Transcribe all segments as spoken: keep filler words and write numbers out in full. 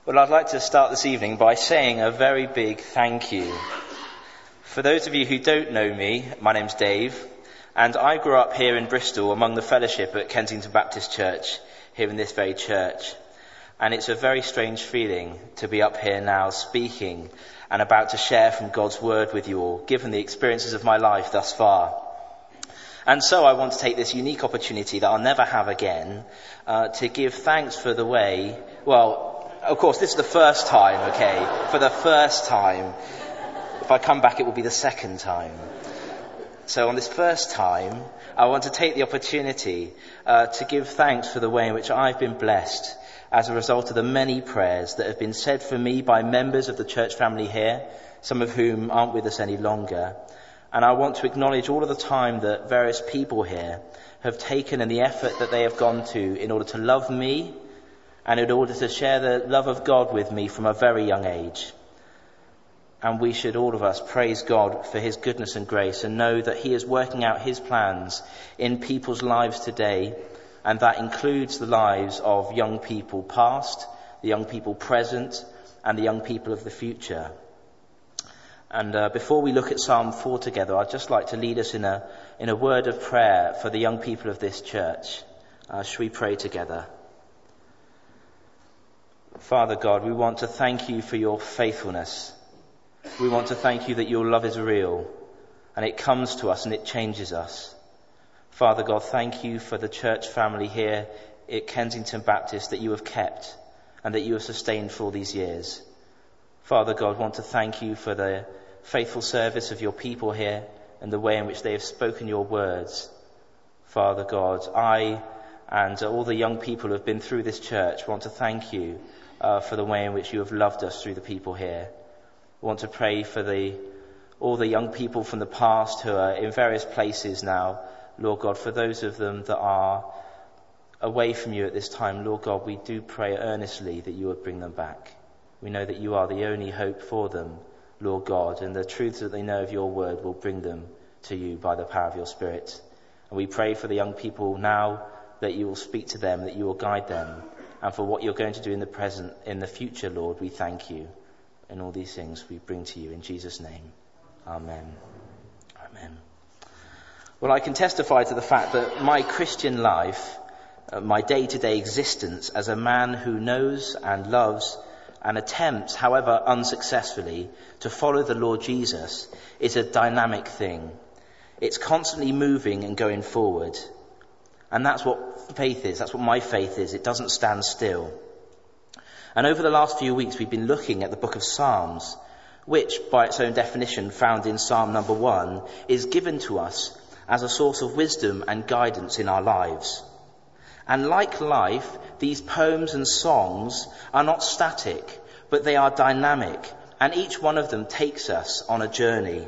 Well, I'd like to start this evening by saying a very big thank you. For those of you who don't know me, my name's Dave, and I grew up here in Bristol among the fellowship at Kensington Baptist Church, here in this very church. And it's a very strange feeling to be up here now speaking and about to share from God's word with you all, given the experiences of my life thus far. And so I want to take this unique opportunity that I'll never have again, uh, to give thanks for the way, well, of course, this is the first time, okay, for the first time. If I come back, it will be the second time. So on this first time, I want to take the opportunity uh, to give thanks for the way in which I've been blessed as a result of the many prayers that have been said for me by members of the church family here, some of whom aren't with us any longer. And I want to acknowledge all of the time that various people here have taken and the effort that they have gone to in order to love me and in order to share the love of God with me from a very young age. And we should, all of us, praise God for his goodness and grace and know that he is working out his plans in people's lives today, and that includes the lives of young people past, the young people present, and the young people of the future. And uh, before we look at Psalm four together, I'd just like to lead us in a in a word of prayer for the young people of this church. Uh, shall we pray together? Father God, we want to thank you for your faithfulness. We want to thank you that your love is real and it comes to us and it changes us. Father God, thank you for the church family here at Kensington Baptist that you have kept and that you have sustained for all these years. Father God, want to thank you for the faithful service of your people here and the way in which they have spoken your words. Father God, I and all the young people who have been through this church want to thank you uh, for the way in which you have loved us through the people here. I want to pray for the all the young people from the past who are in various places now. Lord God, for those of them that are away from you at this time, Lord God, we do pray earnestly that you would bring them back. We know that you are the only hope for them, Lord God, and the truths that they know of your word will bring them to you by the power of your Spirit. And we pray for the young people now that you will speak to them, that you will guide them, and for what you're going to do in the present, in the future, Lord, we thank you. And all these things we bring to you in Jesus' name. Amen. Amen. Well, I can testify to the fact that my Christian life, uh, my day-to-day existence as a man who knows and loves and attempts, however unsuccessfully, to follow the Lord Jesus is a dynamic thing. It's constantly moving and going forward. And that's what faith is. That's what my faith is. It doesn't stand still. And over the last few weeks, we've been looking at the book of Psalms, which, by its own definition, found in Psalm number one, is given to us as a source of wisdom and guidance in our lives. And like life, these poems and songs are not static, but they are dynamic, and each one of them takes us on a journey.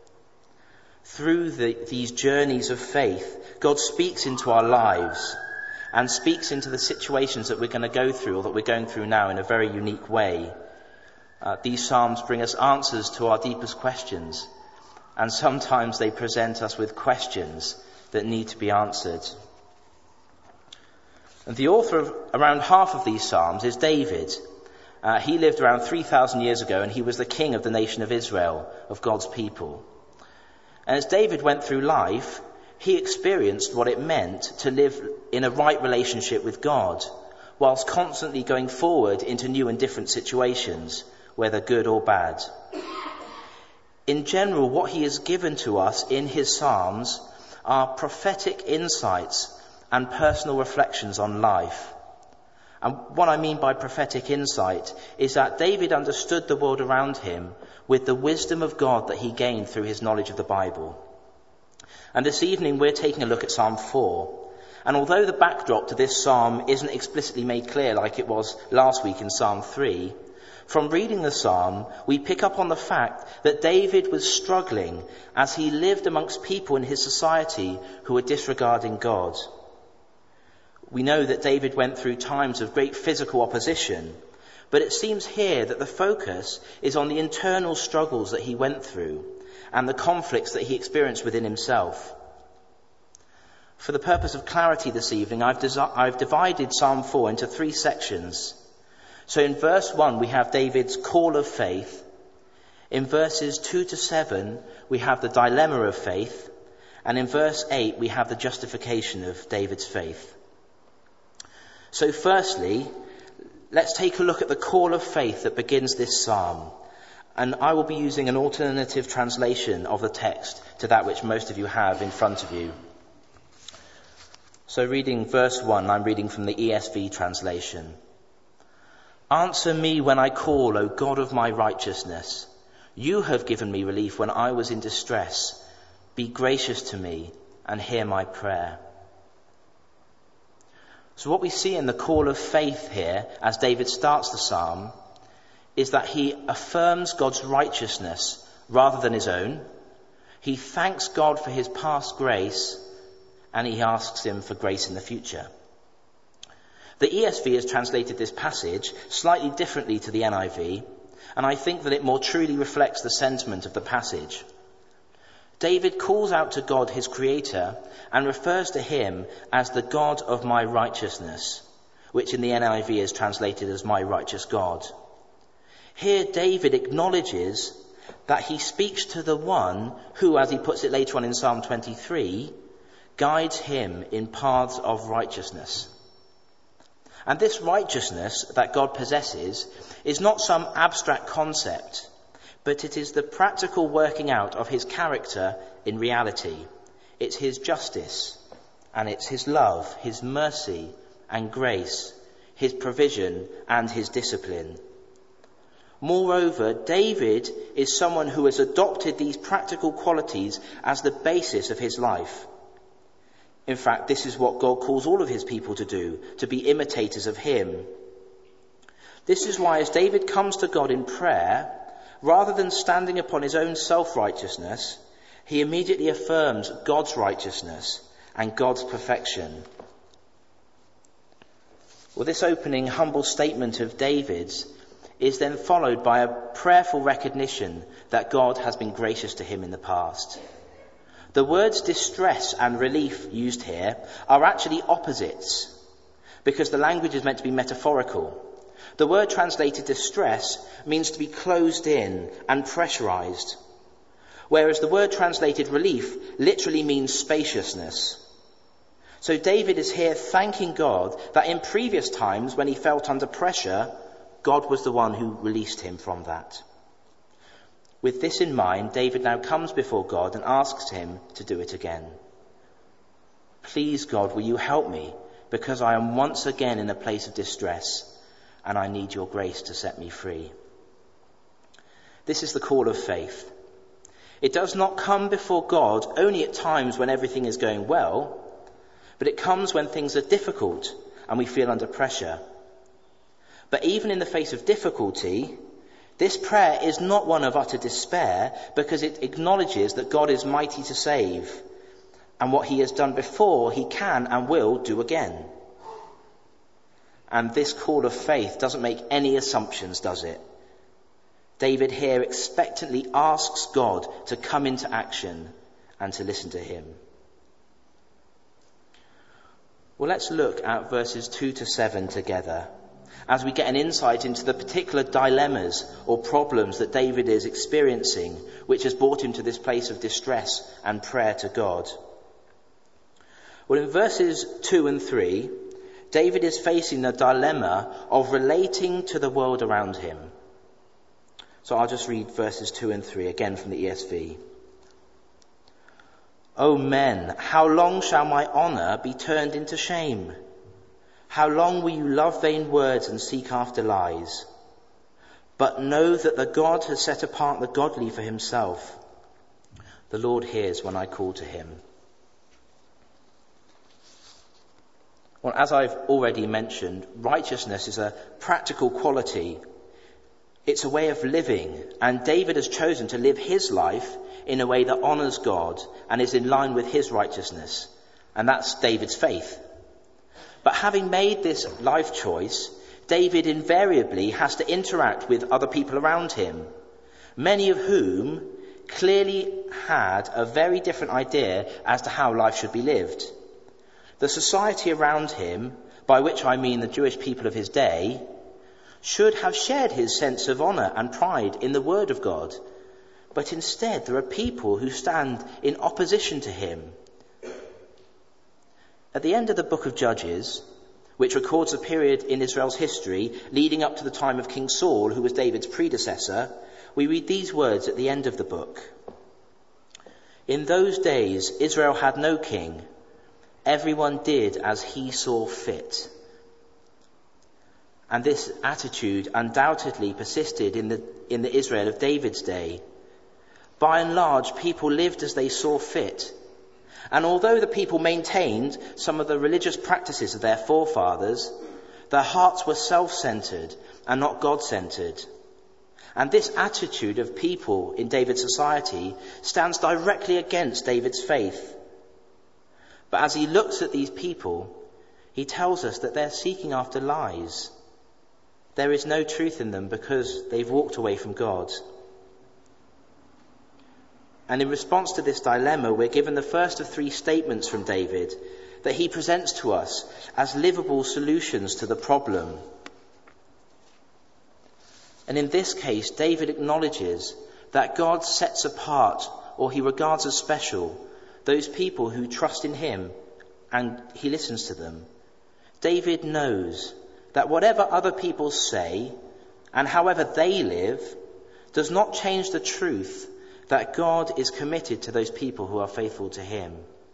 Through the, these journeys of faith, God speaks into our lives and speaks into the situations that we're going to go through or that we're going through now in a very unique way. Uh, these psalms bring us answers to our deepest questions, and sometimes they present us with questions that need to be answered. And the author of around half of these psalms is David. Uh, he lived around three thousand years ago, and he was the king of the nation of Israel, of God's people. And as David went through life, he experienced what it meant to live in a right relationship with God, whilst constantly going forward into new and different situations, whether good or bad. In general, what he has given to us in his Psalms are prophetic insights and personal reflections on life. And what I mean by prophetic insight is that David understood the world around him with the wisdom of God that he gained through his knowledge of the Bible. And this evening we're taking a look at Psalm four. And although the backdrop to this psalm isn't explicitly made clear like it was last week in Psalm three, from reading the psalm, we pick up on the fact that David was struggling as he lived amongst people in his society who were disregarding God. We know that David went through times of great physical opposition, but it seems here that the focus is on the internal struggles that he went through and the conflicts that he experienced within himself. For the purpose of clarity this evening, I've, desi- I've divided Psalm four into three sections. So in verse one, we have David's call of faith. In verses two to seven, we have the dilemma of faith. And in verse eight, we have the justification of David's faith. So firstly, let's take a look at the call of faith that begins this psalm. And I will be using an alternative translation of the text to that which most of you have in front of you. So reading verse one, I'm reading from the E S V translation. Answer me when I call, O God of my righteousness. You have given me relief when I was in distress. Be gracious to me and hear my prayer. So what we see in the call of faith here, as David starts the psalm, is that he affirms God's righteousness rather than his own. He thanks God for his past grace, and he asks him for grace in the future. The E S V has translated this passage slightly differently to the N I V, and I think that it more truly reflects the sentiment of the passage. David calls out to God, his creator, and refers to him as the God of my righteousness, which in the N I V is translated as my righteous God. Here David acknowledges that he speaks to the one who, as he puts it later on in Psalm twenty-three, guides him in paths of righteousness. And this righteousness that God possesses is not some abstract concept, but it is the practical working out of his character in reality. It's his justice, and it's his love, his mercy and grace, his provision and his discipline. Moreover, David is someone who has adopted these practical qualities as the basis of his life. In fact, this is what God calls all of his people to do, to be imitators of him. This is why as David comes to God in prayer, rather than standing upon his own self-righteousness, he immediately affirms God's righteousness and God's perfection. Well, this opening humble statement of David's is then followed by a prayerful recognition that God has been gracious to him in the past. The words distress and relief used here are actually opposites, because the language is meant to be metaphorical. The word translated distress means to be closed in and pressurized, whereas the word translated relief literally means spaciousness. So David is here thanking God that in previous times when he felt under pressure, God was the one who released him from that. With this in mind, David now comes before God and asks him to do it again. Please, God, will you help me, because I am once again in a place of distress, and I need your grace to set me free. This is the call of faith. It does not come before God only at times when everything is going well, but it comes when things are difficult and we feel under pressure. But even in the face of difficulty, this prayer is not one of utter despair, because it acknowledges that God is mighty to save, and what he has done before, he can and will do again. And this call of faith doesn't make any assumptions, does it? David here expectantly asks God to come into action and to listen to him. Well, let's look at verses two to seven together, as we get an insight into the particular dilemmas or problems that David is experiencing, which has brought him to this place of distress and prayer to God. Well, in verses two and three, David is facing the dilemma of relating to the world around him. So I'll just read verses two and three again from the E S V. O men, how long shall my honour be turned into shame? How long will you love vain words and seek after lies? But know that the God has set apart the godly for himself. The Lord hears when I call to him. Well, as I've already mentioned, righteousness is a practical quality. It's a way of living, and David has chosen to live his life in a way that honours God and is in line with his righteousness. And that's David's faith. But having made this life choice, David invariably has to interact with other people around him, many of whom clearly had a very different idea as to how life should be lived. The society around him, by which I mean the Jewish people of his day, should have shared his sense of honour and pride in the word of God. But instead, there are people who stand in opposition to him. At the end of the book of Judges, which records a period in Israel's history leading up to the time of King Saul, who was David's predecessor, we read these words at the end of the book. In those days, Israel had no king. Everyone did as he saw fit. And this attitude undoubtedly persisted in the, in the Israel of David's day. By and large, people lived as they saw fit. And although the people maintained some of the religious practices of their forefathers, their hearts were self-centered and not God-centered. And this attitude of people in David's society stands directly against David's faith. But as he looks at these people, he tells us that they're seeking after lies. There is no truth in them because they've walked away from God. And in response to this dilemma, we're given the first of three statements from David that he presents to us as livable solutions to the problem. And in this case, David acknowledges that God sets apart, or he regards as special, those people who trust in him, and he listens to them. David knows that whatever other people say, and however they live, does not change the truth that God is committed to those people who are faithful to him.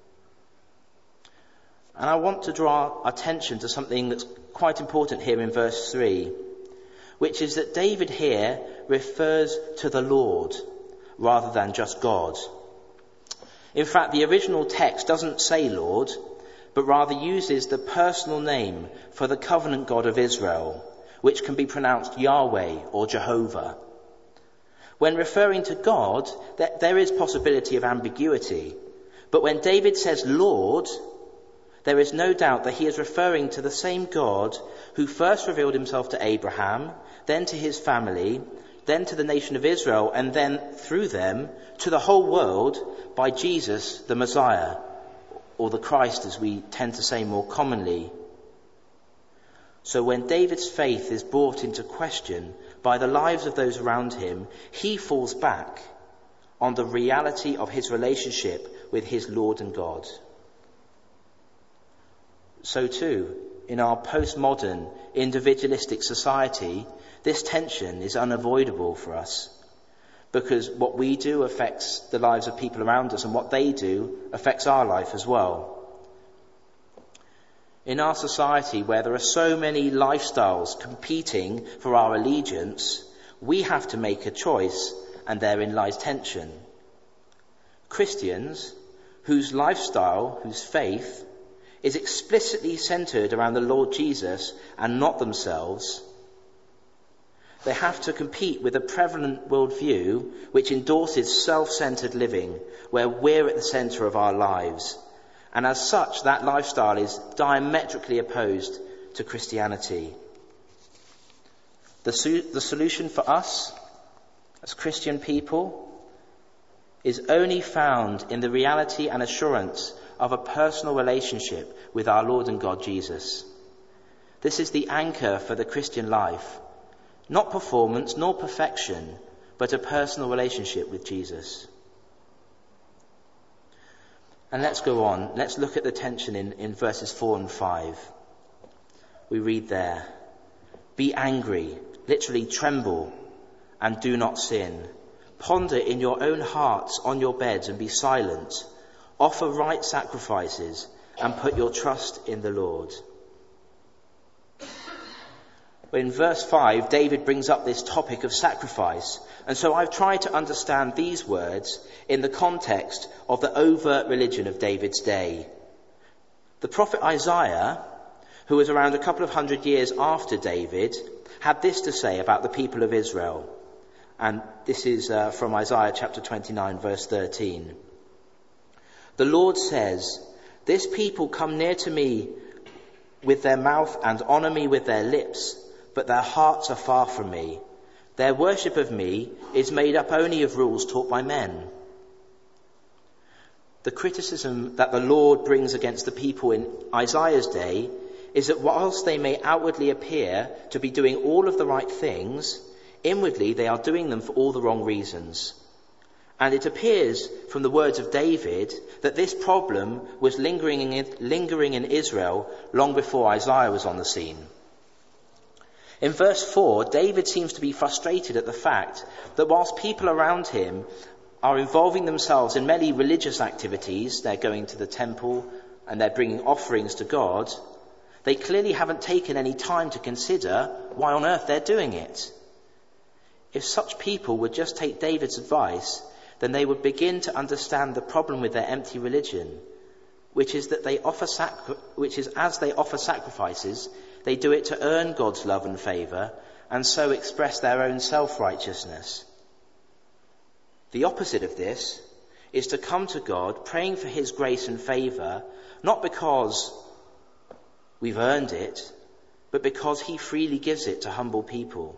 And I want to draw attention to something that's quite important here in verse three, which is that David here refers to the Lord rather than just God. In fact, the original text doesn't say Lord, but rather uses the personal name for the covenant God of Israel, which can be pronounced Yahweh or Jehovah. When referring to God, there is possibility of ambiguity. But when David says Lord, there is no doubt that he is referring to the same God who first revealed himself to Abraham, then to his family, then to the nation of Israel, and then through them to the whole world by Jesus the Messiah, or the Christ as we tend to say more commonly. So when David's faith is brought into question by the lives of those around him, he falls back on the reality of his relationship with his Lord and God. So too, in our postmodern, individualistic society, this tension is unavoidable for us, because what we do affects the lives of people around us, and what they do affects our life as well. In our society, where there are so many lifestyles competing for our allegiance, we have to make a choice, and therein lies tension. Christians, whose lifestyle, whose faith, is explicitly centered around the Lord Jesus and not themselves, they have to compete with a prevalent worldview which endorses self-centered living, where we're at the center of our lives. And as such, that lifestyle is diametrically opposed to Christianity. The, su- the solution for us, as Christian people, is only found in the reality and assurance of a personal relationship with our Lord and God Jesus. This is the anchor for the Christian life. Not performance, nor perfection, but a personal relationship with Jesus. And let's go on. Let's look at the tension in, in verses four and five. We read there, "Be angry," literally tremble, "and do not sin. Ponder in your own hearts on your beds and be silent. Offer right sacrifices and put your trust in the Lord." In verse five, David brings up this topic of sacrifice. And so I've tried to understand these words in the context of the overt religion of David's day. The prophet Isaiah, who was around a couple of hundred years after David, had this to say about the people of Israel. And this is uh, from Isaiah chapter twenty-nine, verse thirteen. "The Lord says, this people come near to me with their mouth and honor me with their lips, but their hearts are far from me. Their worship of me is made up only of rules taught by men." The criticism that the Lord brings against the people in Isaiah's day is that whilst they may outwardly appear to be doing all of the right things, inwardly they are doing them for all the wrong reasons. And it appears from the words of David that this problem was lingering in, lingering in Israel long before Isaiah was on the scene. In verse four, David seems to be frustrated at the fact that whilst people around him are involving themselves in many religious activities, they're going to the temple and they're bringing offerings to God, they clearly haven't taken any time to consider why on earth they're doing it. If such people would just take David's advice, then they would begin to understand the problem with their empty religion, which is that they offer sacri- which is as they offer sacrifices, they do it to earn God's love and favour, and so express their own self-righteousness. The opposite of this is to come to God praying for his grace and favour, not because we've earned it, but because he freely gives it to humble people.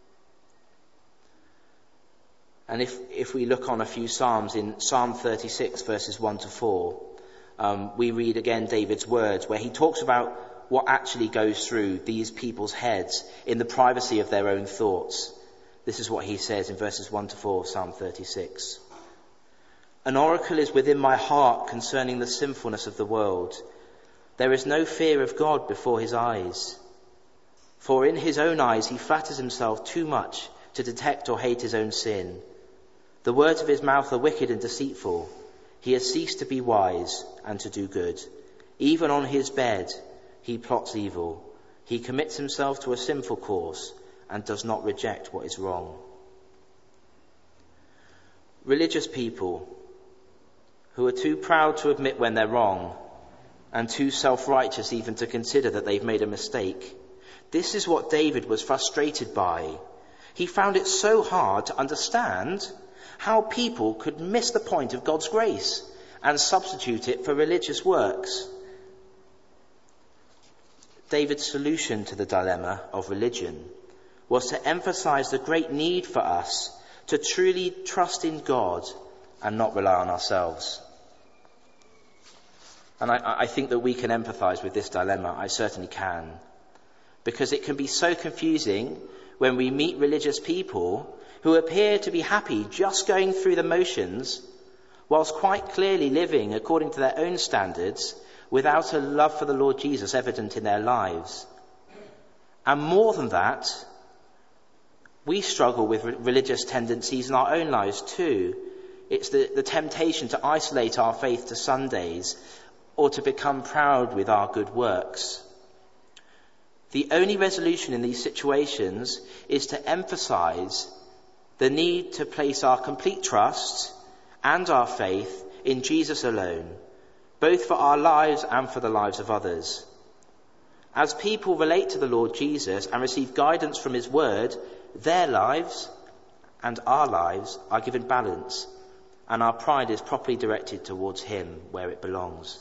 And if, if we look on a few Psalms, in Psalm thirty-six, verses one to four, um, we read again David's words, where he talks about what actually goes through these people's heads in the privacy of their own thoughts. This is what he says in verses one to four of Psalm thirty-six. An oracle is within my heart concerning the sinfulness of the world. There is no fear of God before his eyes. For in his own eyes he flatters himself too much to detect or hate his own sin. The words of his mouth are wicked and deceitful. He has ceased to be wise and to do good. Even on his bed he plots evil. He commits himself to a sinful course and does not reject what is wrong. Religious people who are too proud to admit when they're wrong and too self-righteous even to consider that they've made a mistake. This is what David was frustrated by. He found it so hard to understand how people could miss the point of God's grace and substitute it for religious works. David's solution to the dilemma of religion was to emphasize the great need for us to truly trust in God and not rely on ourselves. And I, I think that we can empathize with this dilemma. I certainly can. Because it can be so confusing when we meet religious people who appear to be happy just going through the motions, whilst quite clearly living according to their own standards, without a love for the Lord Jesus evident in their lives. And more than that, we struggle with re- religious tendencies in our own lives too. It's the, the temptation to isolate our faith to Sundays or to become proud with our good works. The only resolution in these situations is to emphasize the need to place our complete trust and our faith in Jesus alone, both for our lives and for the lives of others. As people relate to the Lord Jesus and receive guidance from his word, their lives and our lives are given balance, and our pride is properly directed towards him where it belongs.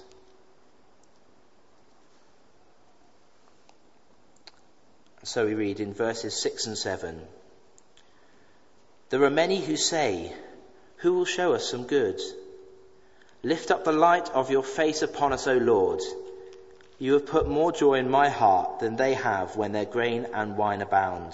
So we read in verses six and seven, there are many who say, who will show us some good? Lift up the light of your face upon us, O Lord. You have put more joy in my heart than they have when their grain and wine abound.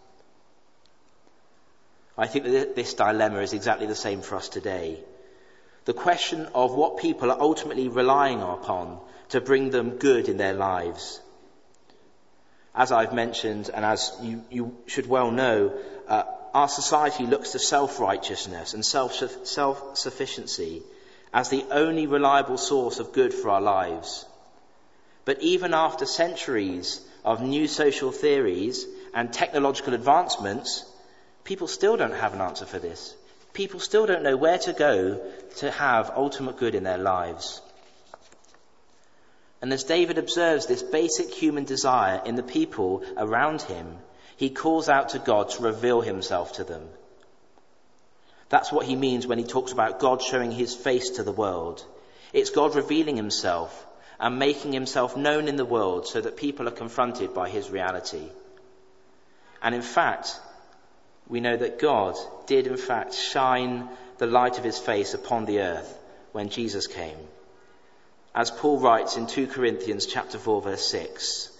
I think that this dilemma is exactly the same for us today. The question of what people are ultimately relying upon to bring them good in their lives. As I've mentioned, and as you, you should well know, uh, our society looks to self-righteousness and self, self-sufficiency as the only reliable source of good for our lives. But even after centuries of new social theories and technological advancements, people still don't have an answer for this. People still don't know where to go to have ultimate good in their lives. And as David observes this basic human desire in the people around him, he calls out to God to reveal himself to them. That's what he means when he talks about God showing his face to the world. It's God revealing himself and making himself known in the world so that people are confronted by his reality. And in fact, we know that God did in fact shine the light of his face upon the earth when Jesus came. As Paul writes in two Corinthians chapter four verse six,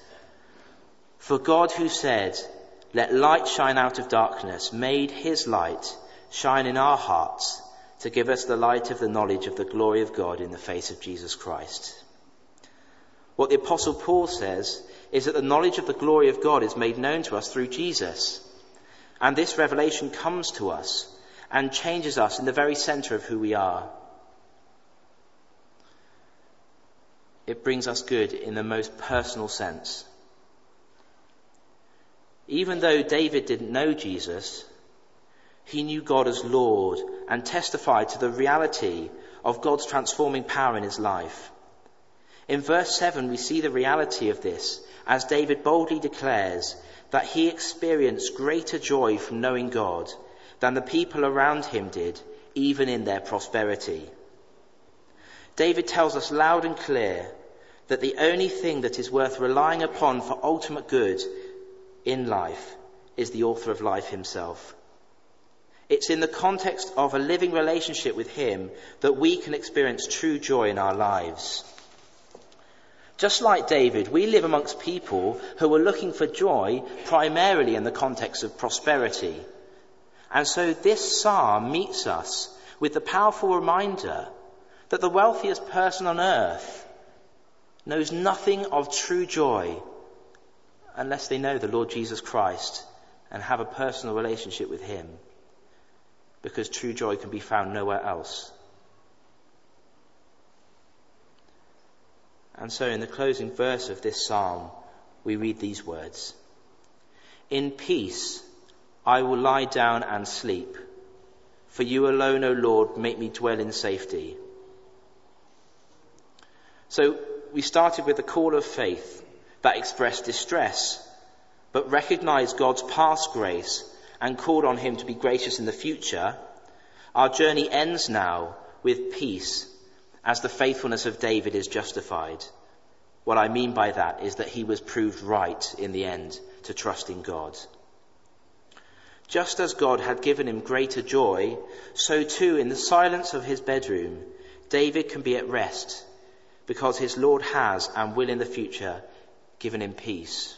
For God, who said, "Let light shine out of darkness," made his light shine in our hearts to give us the light of the knowledge of the glory of God in the face of Jesus Christ. What the Apostle Paul says is that the knowledge of the glory of God is made known to us through Jesus. And this revelation comes to us and changes us in the very centre of who we are. It brings us good in the most personal sense. Even though David didn't know Jesus, he knew God as Lord and testified to the reality of God's transforming power in his life. In verse seven, we see the reality of this as David boldly declares that he experienced greater joy from knowing God than the people around him did, even in their prosperity. David tells us loud and clear that the only thing that is worth relying upon for ultimate good in life is the author of life himself. It's in the context of a living relationship with him that we can experience true joy in our lives. Just like David, we live amongst people who are looking for joy primarily in the context of prosperity. And so this psalm meets us with the powerful reminder that the wealthiest person on earth knows nothing of true joy unless they know the Lord Jesus Christ and have a personal relationship with him, because true joy can be found nowhere else. And so in the closing verse of this psalm, we read these words: "In peace I will lie down and sleep, for you alone, O Lord, make me dwell in safety." So we started with the call of faith that expressed distress, but recognized God's past grace and called on him to be gracious in the future. Our journey ends now with peace, as the faithfulness of David is justified. What I mean by that is that he was proved right in the end to trust in God. Just as God had given him greater joy, so too in the silence of his bedroom, David can be at rest, because his Lord has and will in the future given him peace.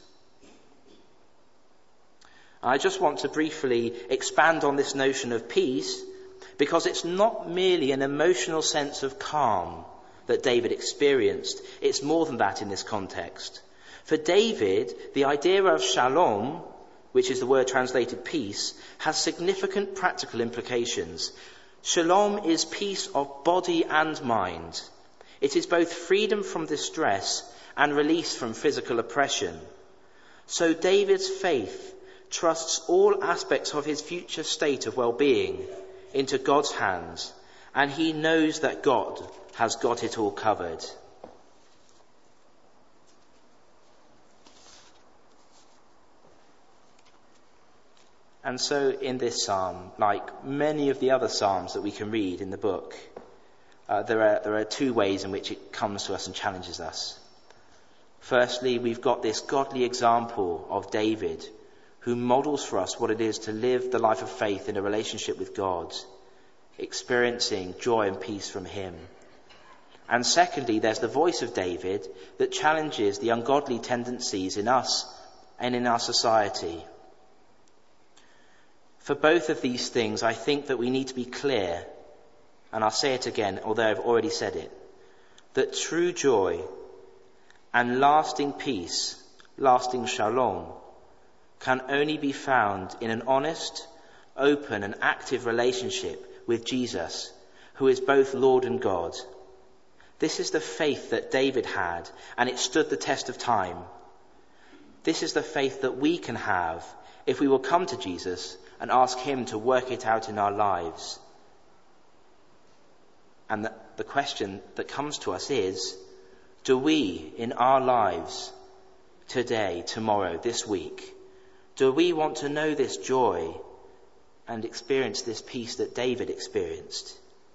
I just want to briefly expand on this notion of peace, because it's not merely an emotional sense of calm that David experienced. It's more than that in this context. For David, the idea of shalom, which is the word translated peace, has significant practical implications. Shalom is peace of body and mind. It is both freedom from distress and release from physical oppression. So David's faith trusts all aspects of his future state of well-being into God's hands, and he knows that God has got it all covered. And so in this psalm, like many of the other psalms that we can read in the book, uh, there are there are two ways in which it comes to us and challenges us. Firstly, we've got this godly example of David, who models for us what it is to live the life of faith in a relationship with God, experiencing joy and peace from him. And secondly, there's the voice of David that challenges the ungodly tendencies in us and in our society. For both of these things, I think that we need to be clear, and I'll say it again, although I've already said it, that true joy and lasting peace, lasting shalom, can only be found in an honest, open and active relationship with Jesus, who is both Lord and God. This is the faith that David had, and it stood the test of time. This is the faith that we can have if we will come to Jesus and ask him to work it out in our lives. And the, the question that comes to us is, do we in our lives today, tomorrow, this week, do we want to know this joy and experience this peace that David experienced?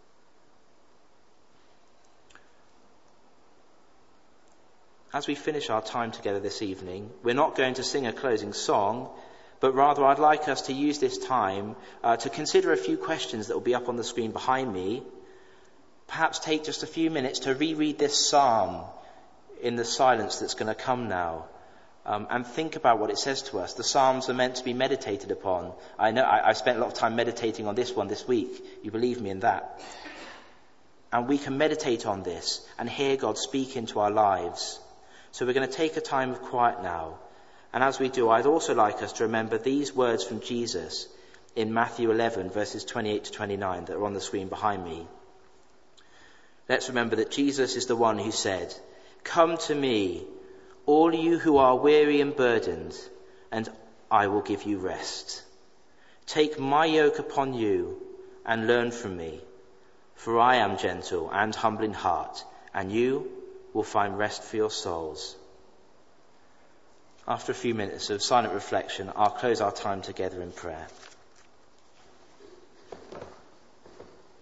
As we finish our time together this evening, we're not going to sing a closing song, but rather I'd like us to use this time uh, to consider a few questions that will be up on the screen behind me. Perhaps take just a few minutes to reread this psalm in the silence that's going to come now, um, and think about what it says to us. The Psalms are meant to be meditated upon. I know I, I spent a lot of time meditating on this one this week. You believe me in that. And we can meditate on this and hear God speak into our lives. So we're going to take a time of quiet now. And as we do, I'd also like us to remember these words from Jesus in Matthew eleven, verses twenty-eight to twenty-nine, that are on the screen behind me. Let's remember that Jesus is the one who said, "Come to me, all you who are weary and burdened, and I will give you rest. Take my yoke upon you and learn from me, for I am gentle and humble in heart, and you will find rest for your souls." After a few minutes of silent reflection, I'll close our time together in prayer.